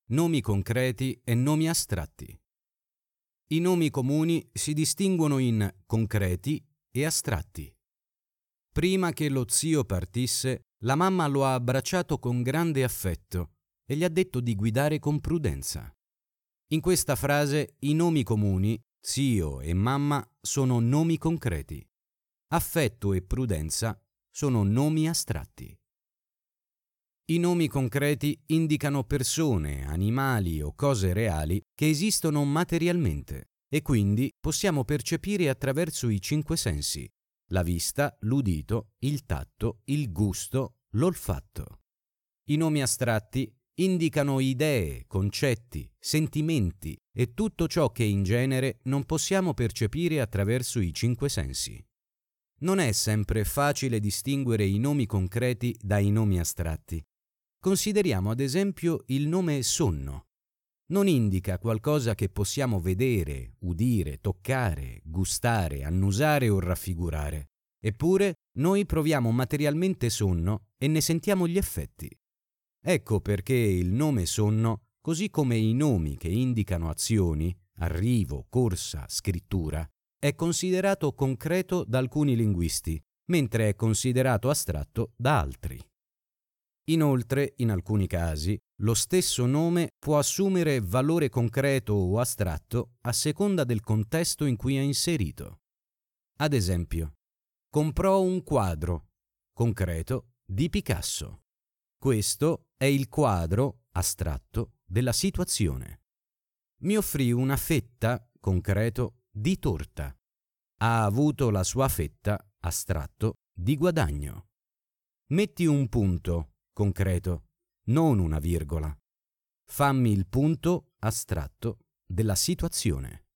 Nomi concreti e nomi astratti. I nomi comuni si distinguono in concreti e astratti. Prima che lo zio partisse, la mamma lo ha abbracciato con grande affetto e gli ha detto di guidare con prudenza. In questa frase i nomi comuni, zio e mamma, sono nomi concreti. Affetto e prudenza sono nomi astratti. I nomi concreti indicano persone, animali o cose reali che esistono materialmente e quindi possiamo percepire attraverso i 5 sensi: la vista, l'udito, il tatto, il gusto, l'olfatto. I nomi astratti indicano idee, concetti, sentimenti e tutto ciò che in genere non possiamo percepire attraverso i 5 sensi. Non è sempre facile distinguere i nomi concreti dai nomi astratti. Consideriamo ad esempio il nome sonno. Non indica qualcosa che possiamo vedere, udire, toccare, gustare, annusare o raffigurare. Eppure noi proviamo materialmente sonno e ne sentiamo gli effetti. Ecco perché il nome sonno, così come i nomi che indicano azioni, arrivo, corsa, scrittura, è considerato concreto da alcuni linguisti, mentre è considerato astratto da altri. Inoltre, in alcuni casi, lo stesso nome può assumere valore concreto o astratto a seconda del contesto in cui è inserito. Ad esempio, comprò un quadro, concreto, di Picasso. Questo è il quadro, astratto, della situazione. Mi offrì una fetta, concreto, di torta. Ha avuto la sua fetta, astratto, di guadagno. Metti un punto, concreto, non una virgola. Fammi il punto, astratto, della situazione.